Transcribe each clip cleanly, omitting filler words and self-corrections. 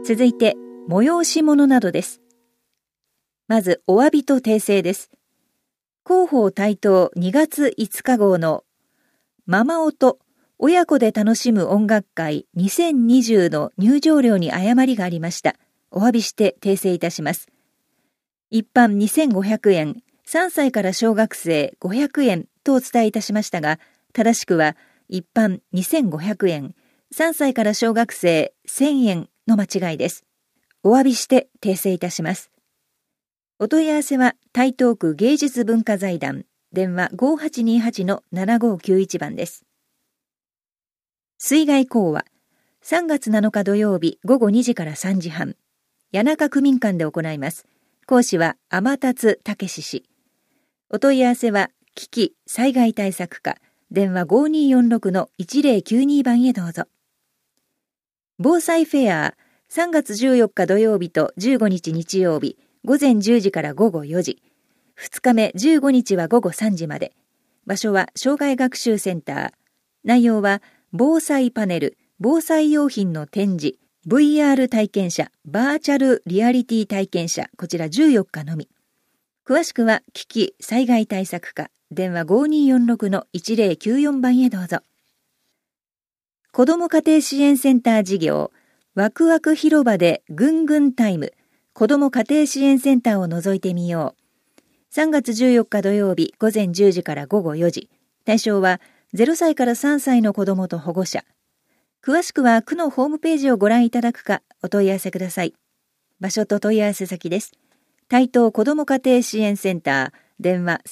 続いて、催し物などです。まず、お詫びと訂正です。広報台東2月5日号のママ音親子で楽しむ音楽会2020の入場料に誤りがありました。お詫びして訂正いたします。一般2500円、3歳から小学生500円とお伝えいたしましたが、正しくは一般2500円、3歳から小学生1000円の間違いです。お詫びして訂正いたします。お問い合わせは台東区芸術文化財団、電話 5828-7591 番です。水害講話、3月7日土曜日午後2時から3時半、谷中区民館で行います。講師は天達武氏。お問い合わせは危機災害対策課、電話 5246-1092 番へどうぞ。防災フェア、3月14日土曜日と15日日曜日、午前10時から午後4時、2日目15日は午後3時まで。場所は障害学習センター。内容は防災パネル、防災用品の展示、VR 体験者、バーチャルリアリティ体験者、こちら14日のみ。詳しくは危機災害対策課、電話 5246-1094 番へどうぞ。子ども家庭支援センター事業、ワクワク広場でぐんぐんタイム、子ども家庭支援センターを覗いてみよう。3月14日土曜日午前10時から午後4時。対象は0歳から3歳の子どもと保護者。詳しくは区のホームページをご覧いただくかお問い合わせください。場所と問い合わせ先です。台東子ども家庭支援センター、電話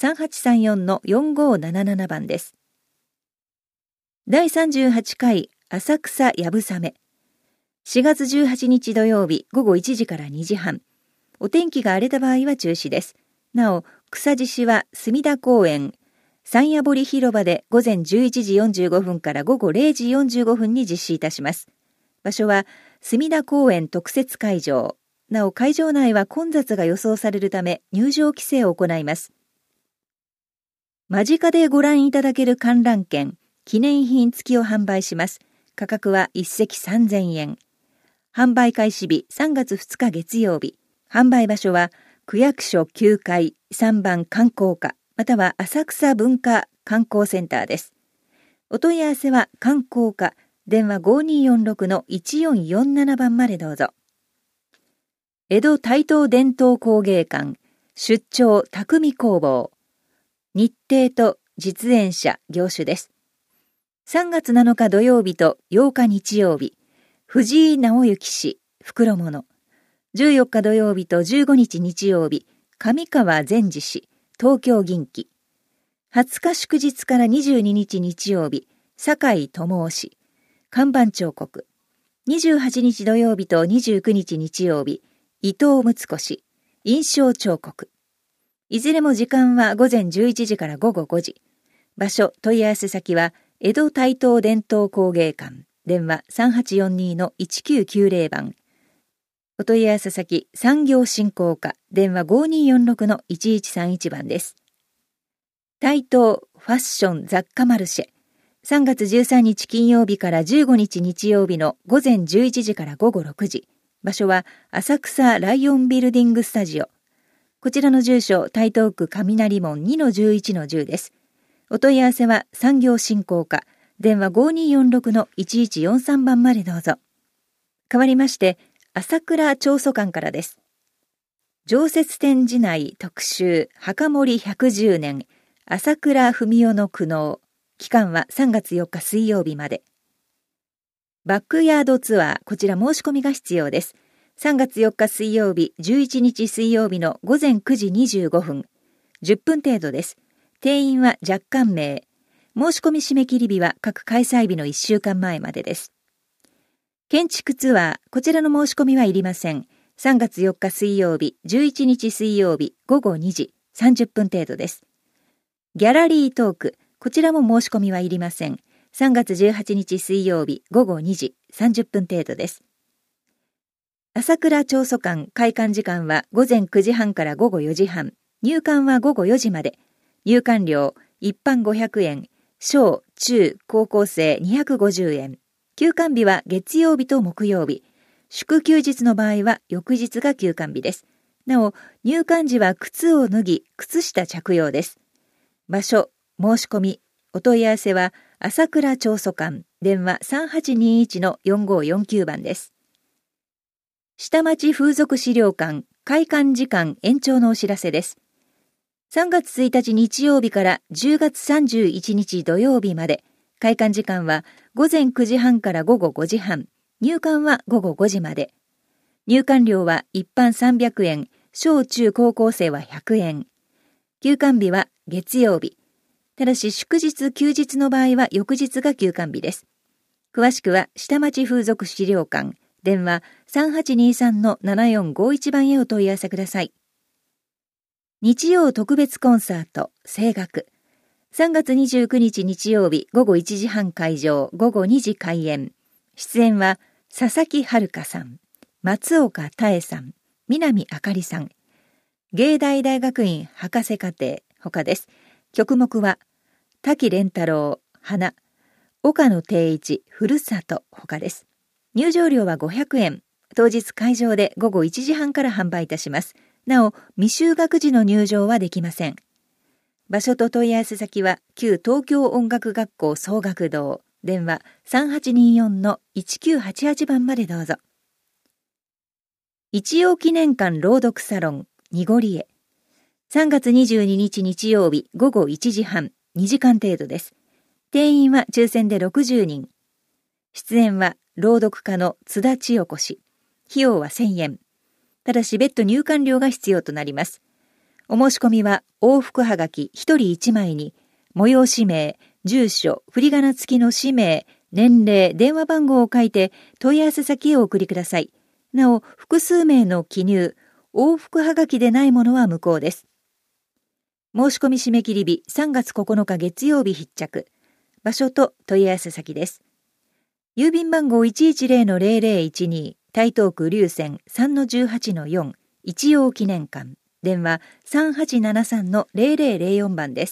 3834-4577 番です。第38回浅草やぶさめ。4月18日土曜日午後1時から2時半。お天気が荒れた場合は中止です。なお、草獅子は隅田公園、山谷堀広場で午前11時45分から午後0時45分に実施いたします。場所は隅田公園特設会場。なお、会場内は混雑が予想されるため入場規制を行います。間近でご覧いただける観覧券、記念品付きを販売します。価格は1席3000円。販売開始日3月2日月曜日。販売場所は区役所9階3番観光課または浅草文化観光センターです。お問い合わせは観光課電話 5246-1447 番までどうぞ。江戸台東伝統工芸館出張匠工房日程と実演者業種です。3月7日土曜日と8日日曜日、藤井直之氏袋物。14日土曜日と15日日曜日、上川善治氏東京銀器。20日祝日から22日日曜日、酒井智夫氏看板彫刻。28日土曜日と29日日曜日、伊藤睦子氏印象彫刻。いずれも時間は午前11時から午後5時。場所、問い合わせ先は江戸台東伝統工芸館電話 3842-1990 番。お問い合わせ先産業振興課電話 5246-1131 番です。台東ファッション雑貨マルシェ3月13日金曜日から15日日曜日の午前11時から午後6時。場所は浅草ライオンビルディングスタジオ。こちらの住所台東区雷門 2-11-10 です。お問い合わせは産業振興課電話 5246-1143 番までどうぞ。代わりまして朝倉長祖館からです。常設展示内特集墓守110年朝倉文夫の苦悩。期間は3月4日水曜日まで。バックヤードツアー、こちら申し込みが必要です。3月4日水曜日、11日水曜日の午前9時25分、10分程度です。定員は若干名。申し込み締め切り日は各開催日の1週間前までです。建築ツアー、こちらの申し込みはいりません。3月4日水曜日、11日水曜日、午後2時、30分程度です。ギャラリートーク、こちらも申し込みはいりません。3月18日水曜日、午後2時、30分程度です。朝倉長祖館開館時間は午前9時半から午後4時半、入館は午後4時まで。入館料、一般500円、小、中、高校生250円。休館日は月曜日と木曜日。 祝休日の場合は翌日が休館日です。なお、入館時は靴を脱ぎ、靴下着用です。場所、申し込み、お問い合わせは朝倉町租館、電話 3821-4549 番です。下町風俗資料館開館時間延長のお知らせです。3月1日日曜日から10月31日土曜日まで、開館時間は午前9時半から午後5時半、入館は午後5時まで。入館料は一般300円、小中高校生は100円。休館日は月曜日。ただし祝日休日の場合は翌日が休館日です。詳しくは下町風俗資料館、電話 3823-7451 番へお問い合わせください。日曜特別コンサート、声楽。3月29日日曜日午後1時半会場、午後2時開演。出演は佐々木遥さん、松岡多恵さん、南あかりさん、芸大大学院博士課程他です。曲目は滝蓮太郎、花、岡野定一、ふるさと他です。入場料は500円。当日会場で午後1時半から販売いたします。なお、未就学時の入場はできません。場所と問い合わせ先は旧東京音楽学校総学堂、電話 3824-1988 番までどうぞ。一葉記念館朗読サロン、濁りへ。3月22日日曜日午後1時半、2時間程度です。定員は抽選で60人。出演は朗読家の津田千代子氏。費用は1000円。ただし別途入館料が必要となります。お申し込みは往復はがき1人1枚に、催し名、住所、振り仮名付きの氏名、年齢、電話番号を書いて問い合わせ先へお送りください。なお、複数名の記入、往復はがきでないものは無効です。申し込み締め切り日3月9日月曜日必着。場所と問い合わせ先です。郵便番号 110-0012 台東区龍泉 3-18-4 一葉記念館、電話 3873-0004 番です。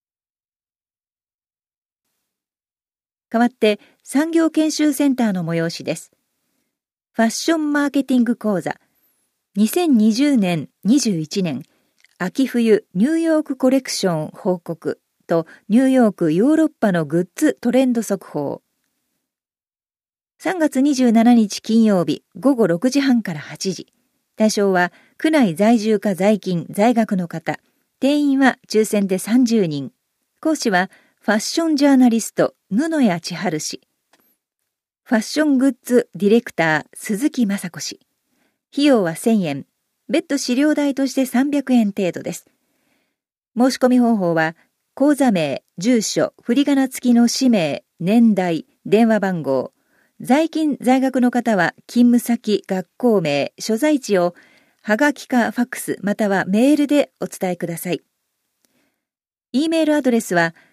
代わって産業研修センターの催しです。ファッションマーケティング講座2020年21年秋冬ニューヨークコレクション報告とニューヨークヨーロッパのグッズトレンド速報。3月27日金曜日午後6時半から8時。対象は区内在住か在勤在学の方。定員は抽選で30人。講師はファッションジャーナリスト布谷千春氏。ファッショングッズディレクター鈴木雅子氏。費用は1000円。別途資料代として300円程度です。申し込み方法は口座名、住所、振り仮名付きの氏名、年代、電話番号。在勤在学の方は勤務先、学校名、所在地をはがきかファックスまたはメールでお伝えください。E メールアドレスは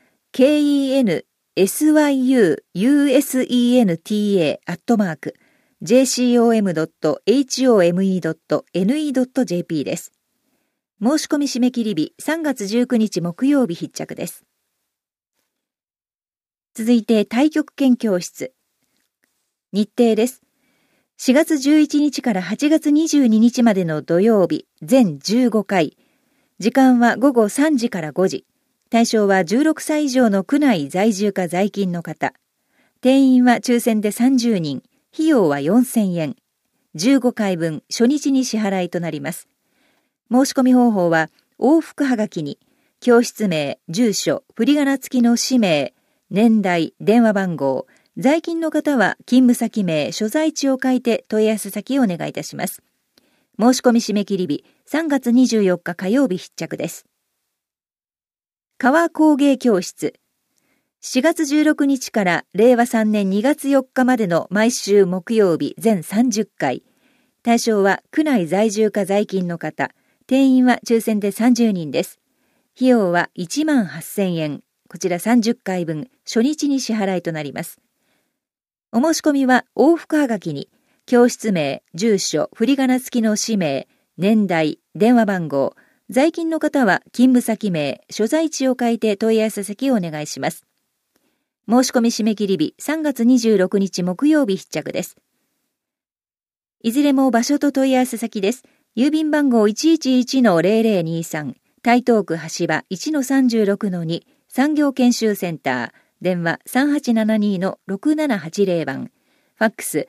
kensyusiente@jcom.home.ne.jp です。申し込み締め切り日3月19日木曜日必着です。続いて太極拳教室。日程です。4月11日から8月22日までの土曜日、全15回。時間は午後3時から5時。対象は16歳以上の区内在住か在勤の方。定員は抽選で30人。費用は4000円。15回分、初日に支払いとなります。申し込み方法は、往復はがきに、教室名、住所、振り仮名付きの氏名、年代、電話番号、在勤の方は勤務先名、所在地を書いて問い合わせ先をお願いいたします。申し込み締め切り日3月24日火曜日必着です。川工芸教室。4月16日から令和3年2月4日までの毎週木曜日全30回。対象は区内在住か在勤の方。定員は抽選で30人です。費用は18,000円。こちら30回分、初日に支払いとなります。お申し込みは往復はがきに、教室名、住所、振り仮名付きの氏名、年代、電話番号、在勤の方は勤務先名、所在地を書いて問い合わせ先をお願いします。申し込み締め切り日3月26日木曜日必着です。 いずれも場所と問い合わせ先です。郵便番号 111-0023 台東区橋場 1-36-2 産業研修センター、電話 3872-6780 番、ファックス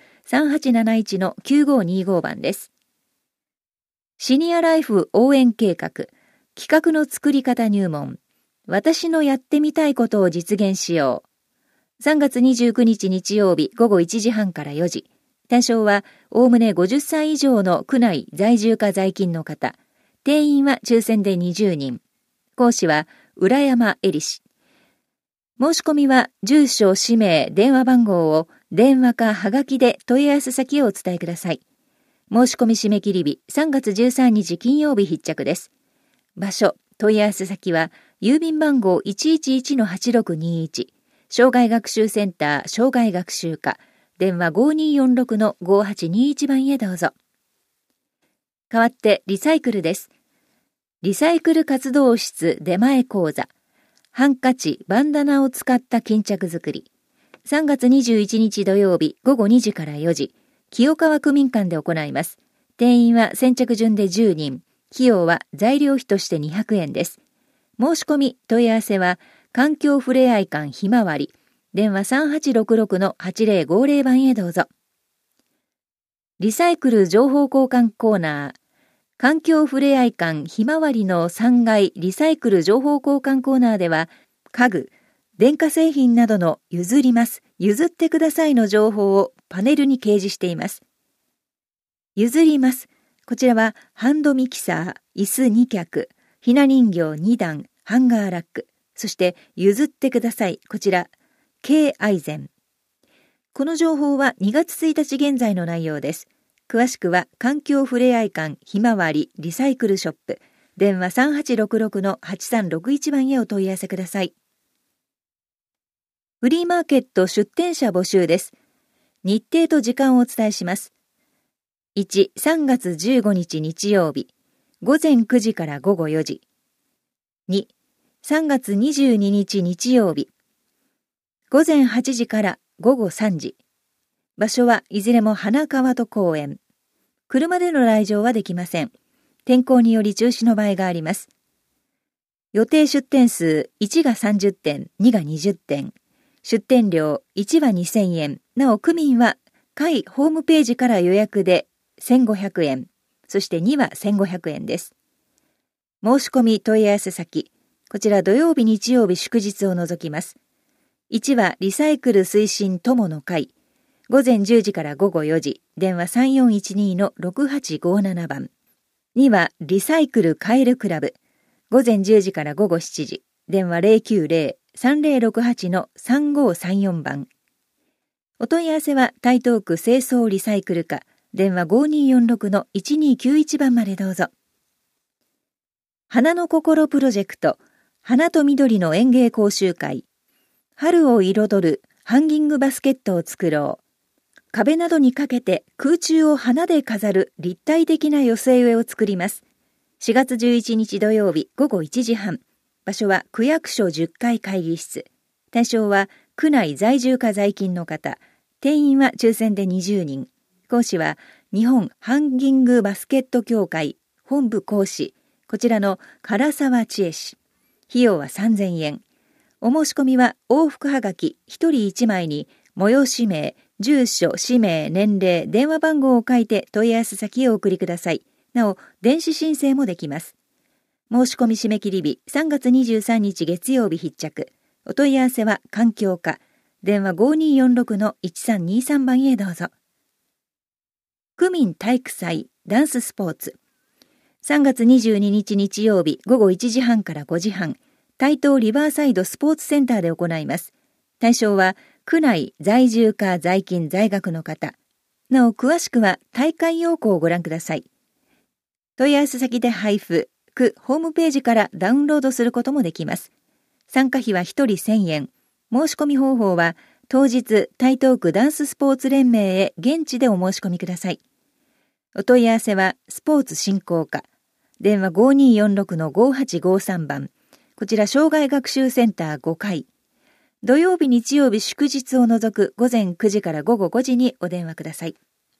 3871-9525 番です。シニアライフ応援計画、企画の作り方入門、私のやってみたいことを実現しよう。3月29日日曜日午後1時半から4時。対象はおおむね50歳以上の区内在住か在勤の方。定員は抽選で20人。講師は浦山恵里氏。申し込みは住所、氏名、電話番号を電話かはがきで問い合わせ先をお伝えください。申し込み締め切り日3月13日金曜日必着です。場所、問い合わせ先は郵便番号 111-8621 障害学習センター障害学習課電話 5246-5821 番へどうぞ。代わってリサイクルです。リサイクル活動室出前講座、ハンカチ、バンダナを使った巾着作り。3月21日土曜日午後2時から4時、清川区民館で行います。定員は先着順で10人。費用は材料費として200円です。申し込み、問い合わせは、環境ふれあい館ひまわり、電話 3866-8050 番へどうぞ。リサイクル情報交換コーナー、環境ふれあい館ひまわりの3階リサイクル情報交換コーナーでは、家具、電化製品などの譲ります、譲ってくださいの情報をパネルに掲示しています。譲ります。こちらはハンドミキサー、椅子2脚、ひな人形2段、ハンガーラック、そして譲ってください。こちら、Kアイゼン。この情報は2月1日現在の内容です。詳しくは環境ふれあい館ひまわりリサイクルショップ、電話 3866-8361 番へお問い合わせください。フリーマーケット出店者募集です。日程と時間をお伝えします。1、3月15日日曜日、午前9時から午後4時。2、3月22日日曜日、午前8時から午後3時。場所はいずれも花川戸公園。車での来場はできません。天候により中止の場合があります。予定出店数1が30点、2が20点。出店料1は2000円。なお区民は会ホームページから予約で1500円。そして2は1500円です。申し込み問い合わせ先。こちら土曜日日曜日祝日を除きます。1はリサイクル推進友の会。午前10時から午後4時。電話 3412-6857 番。2はリサイクルカエルクラブ。午前10時から午後7時。電話 090-3068-3534 番。お問い合わせは台東区清掃リサイクル課。電話 5246-1291 番までどうぞ。花の心プロジェクト、花と緑の園芸講習会。春を彩るハンギングバスケットを作ろう。壁などにかけて空中を花で飾る立体的な寄せ植えを作ります。4月11日土曜日午後1時半。場所は区役所10階会議室。対象は区内在住か在勤の方。定員は抽選で20人。講師は日本ハンギングバスケット協会本部講師。こちらの唐沢千恵氏。費用は3000円。お申し込みは往復はがき1人1枚に催し名、住所、氏名、年齢、電話番号を書いて問い合わせ先へお送りください。なお、電子申請もできます。申し込み締め切り日3月23日月曜日必着。お問い合わせは環境課。電話 5246-1323 番へどうぞ。区民体育祭ダンススポーツ。3月22日日曜日午後1時半から5時半。台東リバーサイドスポーツセンターで行います。対象は区内在住か在勤在学の方。なお詳しくは大会要項をご覧ください。問い合わせ先で配布、区ホームページからダウンロードすることもできます。参加費は1人1000円。申し込み方法は当日台東区ダンススポーツ連盟へ現地でお申し込みください。お問い合わせはスポーツ振興課。電話 5246-5853 番。こちら障害学習センター5階。土曜日日曜日祝日を除く午前9時から午後5時にお電話ください。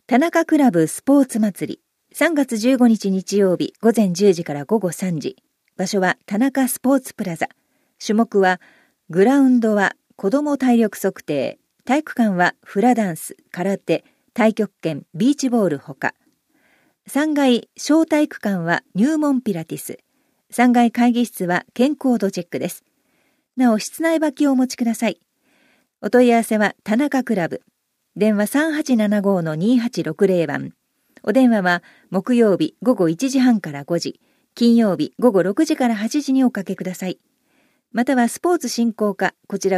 田中クラブスポーツ祭り。3月15日日曜日午前10時から午後3時。場所は田中スポーツプラザ。種目はグラウンドは子ども体力測定。体育館はフラダンス、空手、太極拳、ビーチボールほか。3階小体育館は入門ピラティス。3階会議室は健康度チェックです。なお、室内履きをお持ちください。お問い合わせは田中クラブ。電話 3875-2860 番。お電話は木曜日午後1時半から5時、金曜日午後6時から8時におかけください。またはスポーツ振興課、こちら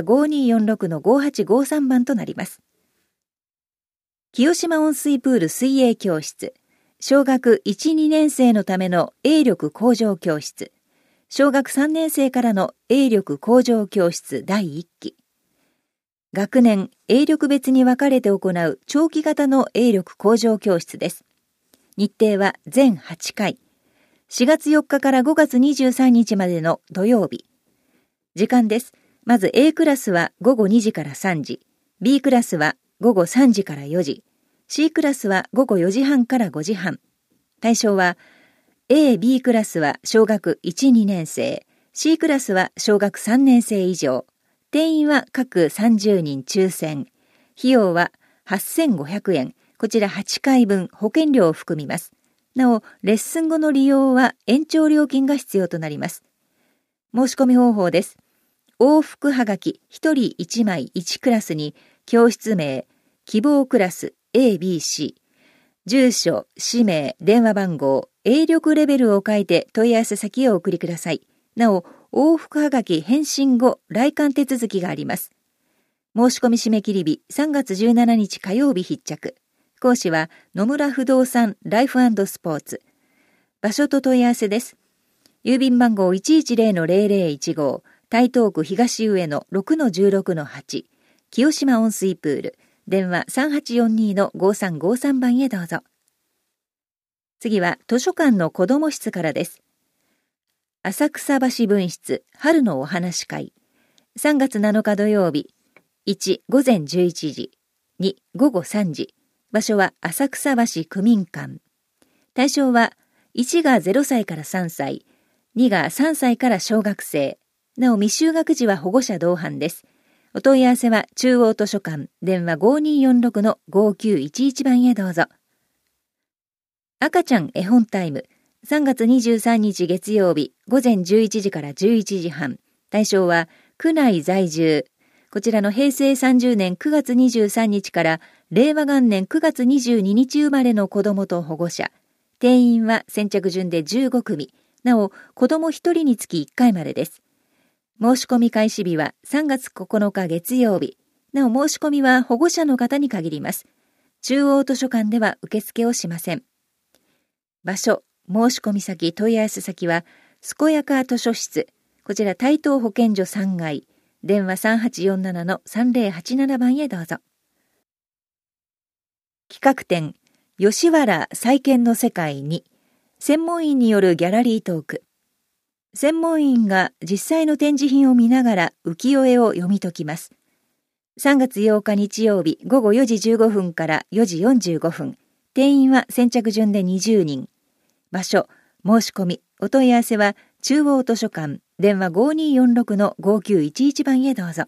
5246-5853 番となります。清島温水プール水泳教室。小学1、2年生のための泳力向上教室。小学3年生からの泳力向上教室第1期。学年、泳力別に分かれて行う長期型の泳力向上教室です。日程は全8回。4月4日から5月23日までの土曜日。時間です。まず A クラスは午後2時から3時。B クラスは午後3時から4時。C クラスは午後4時半から5時半。対象は A、B クラスは小学1、2年生。C クラスは小学3年生以上。定員は各30人抽選。費用は8500円。こちら8回分保険料を含みます。なお、レッスン後の利用は延長料金が必要となります。申し込み方法です。往復はがき1人1枚1クラスに教室名、希望クラス A、B、C、住所、氏名、電話番号、泳力レベルを書いて問い合わせ先をお送りください。なお、往復はがき返信後、来館手続きがあります。申し込み締め切り日3月17日火曜日必着。講師は野村不動産ライフ&スポーツ。場所と問い合わせです。郵便番号 110-0015 台東区東上野 6-16-8 清島温水プール。電話 3842-5353 番へどうぞ。次は図書館の子ども室からです。浅草橋分室春のお話会。3月7日土曜日。1、午前11時。2、午後3時。場所は浅草橋区民館。対象は1が0歳から3歳、2が3歳から小学生。なお未就学児は保護者同伴です。お問い合わせは中央図書館、電話 5246-5911 番へどうぞ。赤ちゃん絵本タイム。3月23日月曜日午前11時から11時半。対象は区内在住。こちらの平成30年9月23日から令和元年9月22日生まれの子どもと保護者。定員は先着順で15組。なお、子ども1人につき1回までです。申し込み開始日は3月9日月曜日。なお、申し込みは保護者の方に限ります。中央図書館では受付をしません。場所、申し込み先、問い合わせ先は、健やか図書室。こちら台東保健所3階。電話 3847-3087 番へどうぞ。企画展、吉原再建の世界に、専門員によるギャラリートーク。専門員が実際の展示品を見ながら浮世絵を読み解きます。3月8日日曜日午後4時15分から4時45分。定員は先着順で20人。場所、申し込み、お問い合わせは中央図書館、電話 5246-5911 番へどうぞ。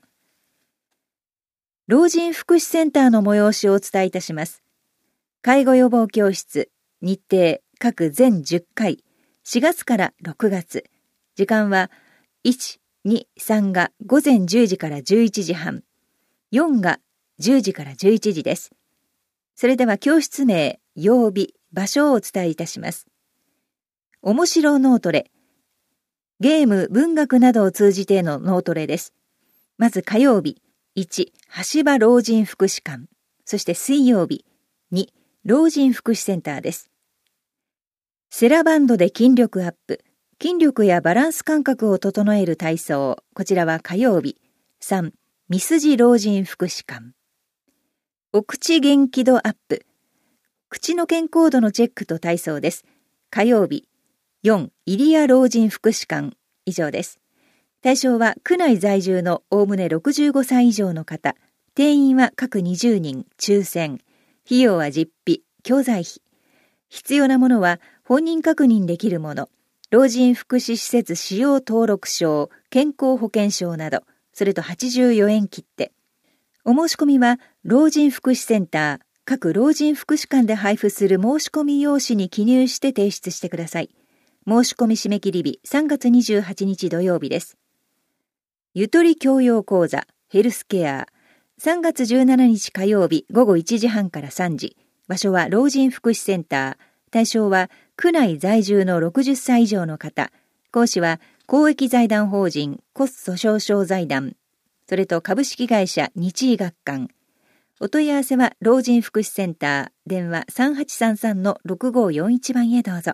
老人福祉センターの催しをお伝えいたします。介護予防教室、日程、各全10回、4月から6月。時間は1、2、3が午前10時から11時半、4が10時から11時です。それでは教室名、曜日、場所をお伝えいたします。面白脳トレ。ゲーム、文学などを通じての脳トレです。まず火曜日、1、橋場老人福祉館。そして水曜日、2、老人福祉センターです。セラバンドで筋力アップ。筋力やバランス感覚を整える体操。こちらは火曜日。3、ミスジ老人福祉館。お口元気度アップ。口の健康度のチェックと体操です。火曜日。4、入谷老人福祉館。以上です。対象は区内在住のおおむね65歳以上の方。定員は各20人、抽選。費用は実費。 教材費。必要なものは本人確認できるもの、老人福祉施設使用登録証、健康保険証など、それと84円切手。お申し込みは老人福祉センター、各老人福祉館で配布する申し込み用紙に記入して提出してください。申し込み締め切り日3月28日土曜日です。ゆとり教養講座ヘルスケア3月17日火曜日午後1時半から3時。場所は老人福祉センター。対象は区内在住の60歳以上の方。講師は公益財団法人骨粗しょう症財団。それと株式会社日医学館。お問い合わせは老人福祉センター。電話 3833-6541 番へどうぞ。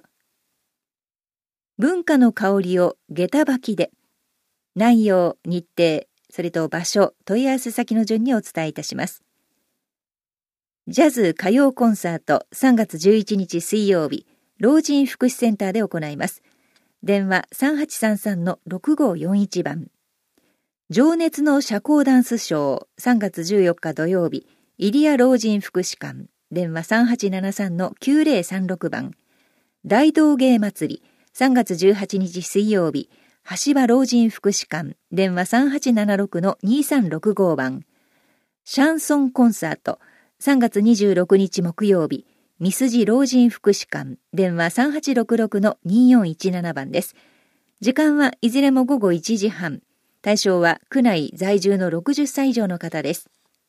文化の香りを下駄履きで。内容、日程、それと場所、問い合わせ先の順にお伝えいたします。ジャズ歌謡コンサート3月11日水曜日、老人福祉センターで行います。電話 3833-6541 番。情熱の社交ダンスショー3月14日土曜日、入谷老人福祉館。電話 3873-9036 番。大道芸祭り3月18日水曜日、橋場老人福祉館。電話 3876-2365 番。シャンソンコンサート3月26日木曜日、三筋老人福祉館。電話 3866-2417 番です。時間はいずれも午後1時半。対象は区内在住の60歳以上の方です。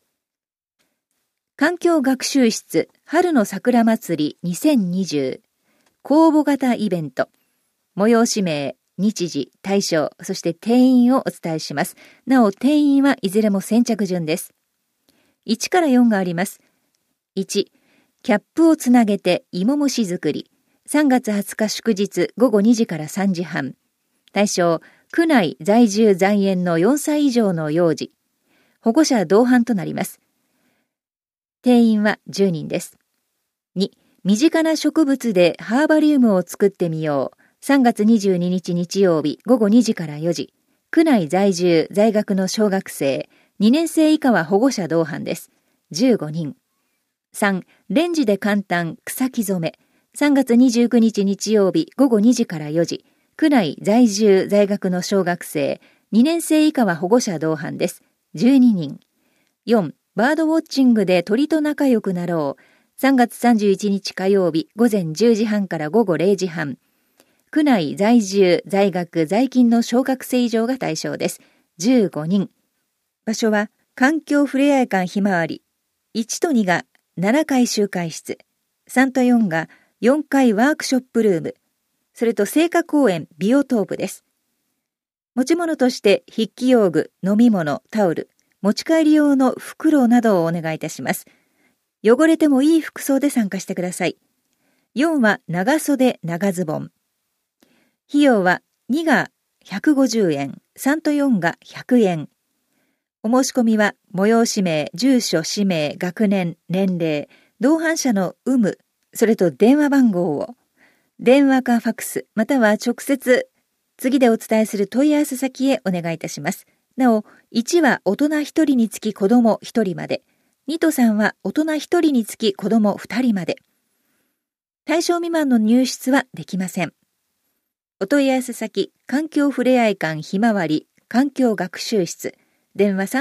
環境学習室春の桜祭り2020公募型イベント。催し名、日時、対象、そして定員をお伝えします。なお、定員はいずれも先着順です。1から4があります。1、キャップをつなげて芋虫作り。3月20日祝日午後2時から3時半。対象、区内在住在園の4歳以上の幼児。保護者同伴となります。定員は10人です。2、身近な植物でハーバリウムを作ってみよう。3月22日日曜日午後2時から4時。区内在住在学の小学生、2年生以下は保護者同伴です。15人。3、レンジで簡単草木染め。3月29日日曜日午後2時から4時。区内在住在学の小学生、2年生以下は保護者同伴です。12人。4、バードウォッチングで鳥と仲良くなろう。3月31日火曜日午前10時半から午後0時半。区内在住在学在勤の小学生以上が対象です。15人。場所は環境ふれあい館ひまわり。1と2が7階集会室。3と4が4階ワークショップルーム。それと生花公園ビオトープです。持ち物として筆記用具、飲み物、タオル、持ち帰り用の袋などをお願いいたします。汚れてもいい服装で参加してください。4は長袖長ズボン。費用は2が150円、3と4が100円。お申し込みは催し名、住所、氏名、学年、年齢、同伴者の有無、それと電話番号を、電話かファックス、または直接、次でお伝えする問い合わせ先へお願いいたします。なお、1は大人1人につき子供1人まで、2と3は大人1人につき子供2人まで。対象未満の入室はできません。お問い合わせ先、環境ふれあい館ひまわり環境学習室。電話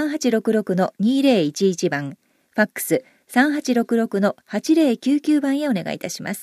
3866-2011 番、ファックス 3866-8099 番へお願いいたします。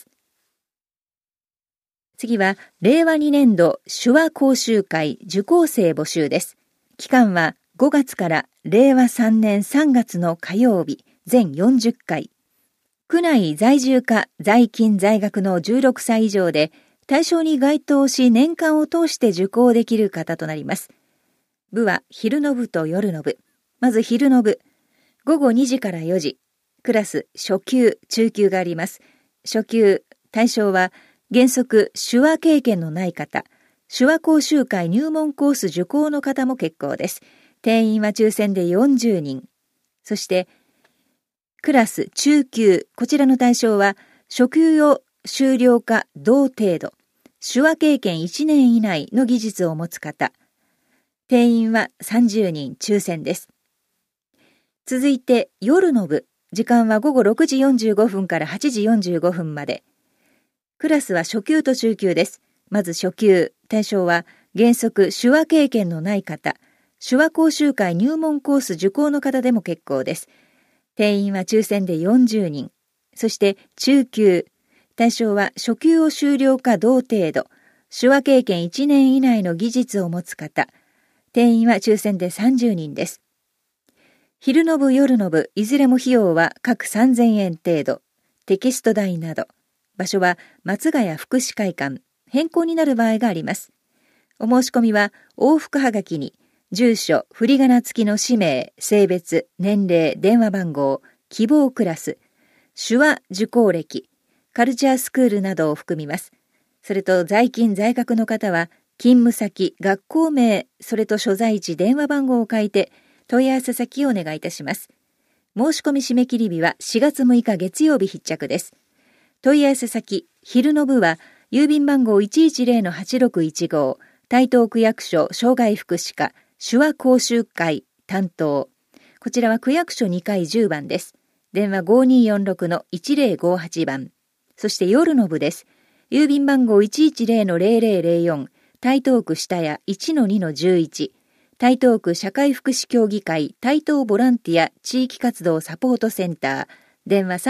次は、令和2年度手話講習会受講生募集です。期間は5月から令和3年3月の火曜日、全40回。区内在住か在勤在学の16歳以上で、対象に該当し年間を通して受講できる方となります。部は昼の部と夜の部。まず昼の部。午後2時から4時。クラス初級、中級があります。初級、対象は原則手話経験のない方。手話講習会入門コース受講の方も結構です。定員は抽選で40人。そして、クラス中級、こちらの対象は初級を修了か同程度。手話経験1年以内の技術を持つ方。定員は30人抽選です。続いて夜の部。 時間は午後6時45分から8時45分まで。クラスは初級と中級です。まず初級、対象は原則手話経験のない方、手話講習会入門コース受講の方でも結構です。定員は抽選で40人。そして中級、対象は初級を修了か同程度、手話経験1年以内の技術を持つ方、定員は抽選で30人です。昼の部夜の部、いずれも費用は各3000円程度、テキスト代など、場所は松ヶ谷福祉会館、変更になる場合があります。お申し込みは往復はがきに、住所、振り仮名付きの氏名、性別、年齢、電話番号、希望クラス、手話受講歴、カルチャースクールなどを含みます。それと在勤在学の方は、勤務先、学校名、それと所在地、電話番号を書いて、問い合わせ先をお願いいたします。申し込み締め切り日は4月6日月曜日必着です。問い合わせ先、昼の部は、郵便番号 110-8615、台東区役所障害福祉課、手話講習会担当。こちらは区役所2階10番です。電話 5246-1058 番。そして夜の部です。郵便番号 110-0004、台東区下谷 1-2-11、台東区社会福祉協議会台東ボランティア地域活動サポートセンター、電話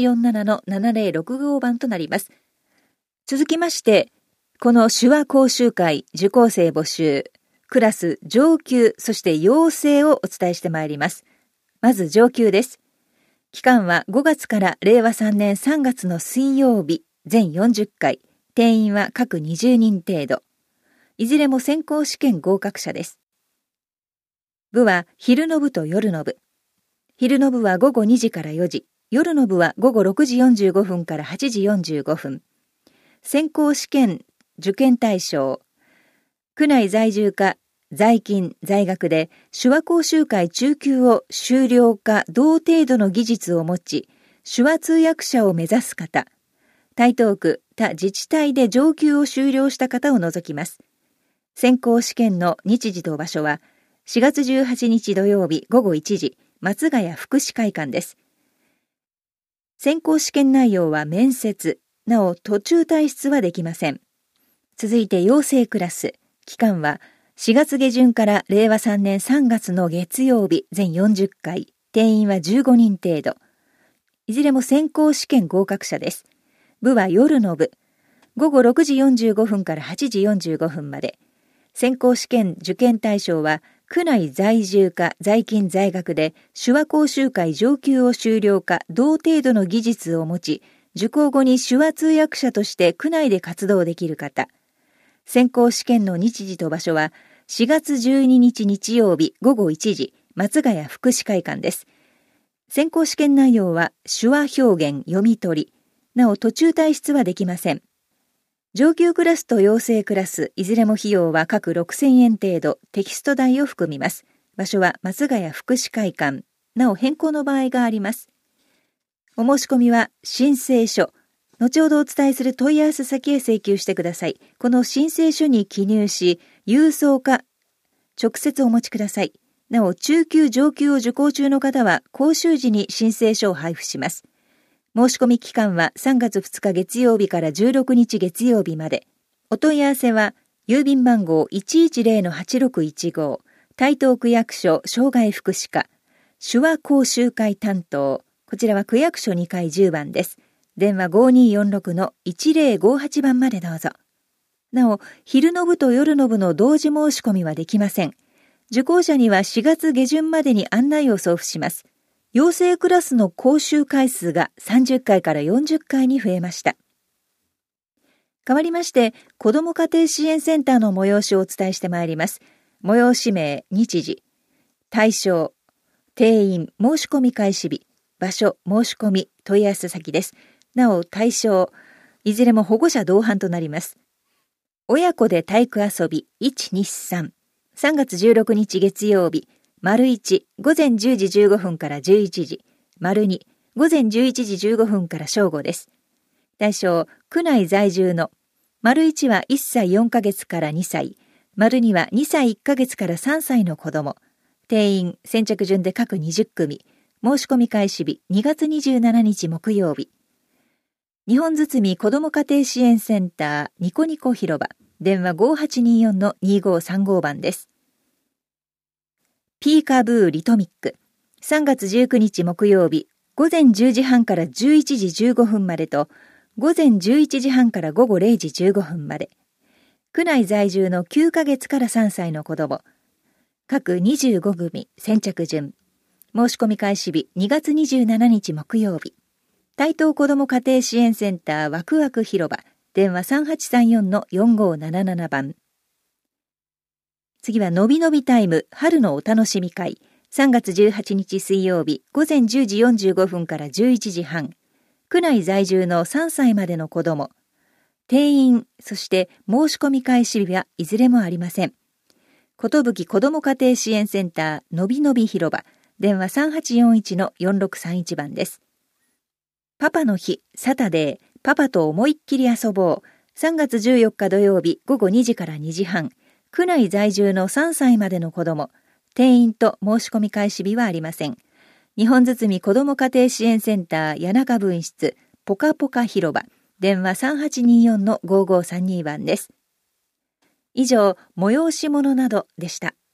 3847-7065 番となります。続きまして、この手話講習会受講生募集、クラス上級、そして養成をお伝えしてまいります。まず上級です。期間は5月から令和3年3月の水曜日、全40回、定員は各20人程度。いずれも先行試験合格者です。部は昼の部と夜の部。昼の部は午後2時から4時、夜の部は午後6時45分から8時45分。先行試験受験対象。区内在住か在勤在学で手話講習会中級を修了か同程度の技術を持ち、手話通訳者を目指す方。台東区他自治体で上級を修了した方を除きます。先行試験の日時と場所は4月18日土曜日午後1時、松ヶ谷福祉会館です。先行試験内容は面接、なお途中退出はできません。続いて養成クラス、期間は4月下旬から令和3年3月の月曜日全40回、定員は15人程度。いずれも先行試験合格者です。部は夜の部、午後6時45分から8時45分まで。先行試験受験対象は、区内在住か在勤在学で手話講習会上級を修了か同程度の技術を持ち、受講後に手話通訳者として区内で活動できる方。先行試験の日時と場所は4月12日日曜日午後1時、松ヶ谷福祉会館です。先行試験内容は手話表現読み取り、なお途中退出はできません。上級クラスと養成クラス、いずれも費用は各6000円程度、テキスト代を含みます。場所は松ヶ谷福祉会館、なお変更の場合があります。お申し込みは申請書、後ほどお伝えする問い合わせ先へ請求してください。この申請書に記入し、郵送か直接お持ちください。なお、中級上級を受講中の方は、講習時に申請書を配布します。申し込み期間は3月2日月曜日から16日月曜日まで。お問い合わせは、郵便番号 110-8615、台東区役所障害福祉課、手話講習会担当。こちらは区役所2階10番です。電話 5246-1058 番までどうぞ。なお、昼の部と夜の部の同時申し込みはできません。受講者には4月下旬までに案内を送付します。養成クラスの講習回数が30回から40回に増えました。変わりまして、子ども家庭支援センターの催しをお伝えしてまいります。催し名、日時、対象、定員、申し込み開始日、場所、申し込み、問い合わせ先です。なお、対象、いずれも保護者同伴となります。親子で体育遊び、1、2、3。3月16日月曜日、丸1、午前10時15分から11時、丸2、午前11時15分から正午です。対象、区内在住の、丸1は1歳4ヶ月から2歳、丸2は2歳1ヶ月から3歳の子供。定員、先着順で各20組。 申し込み開始日2月27日木曜日。日本堤子ども家庭支援センターニコニコ広場、電話 5824-2535 番です。ピーカブーリトミック、3月19日木曜日、午前10時半から11時15分までと、午前11時半から午後0時15分まで。区内在住の9ヶ月から3歳の子供。各25組先着順。申し込み開始日2月27日木曜日。台東子ども家庭支援センターワクワク広場、電話 3834-4577 番。次はのびのびタイム春のお楽しみ会。3月18日水曜日午前10時45分から11時半。区内在住の3歳までの子供。定員、そして申し込み開始日はいずれもありません。ことぶき子ども家庭支援センターのびのび広場、電話 3841-4631 番です。パパの日、サタデー、パパと思いっきり遊ぼう。3月14日土曜日午後2時から2時半。区内在住の3歳までの子供。定員と申し込み開始日はありません。日本堤子ども家庭支援センター谷中分室、ポカポカ広場、電話 3824-5532 番です。以上、催し物などでした。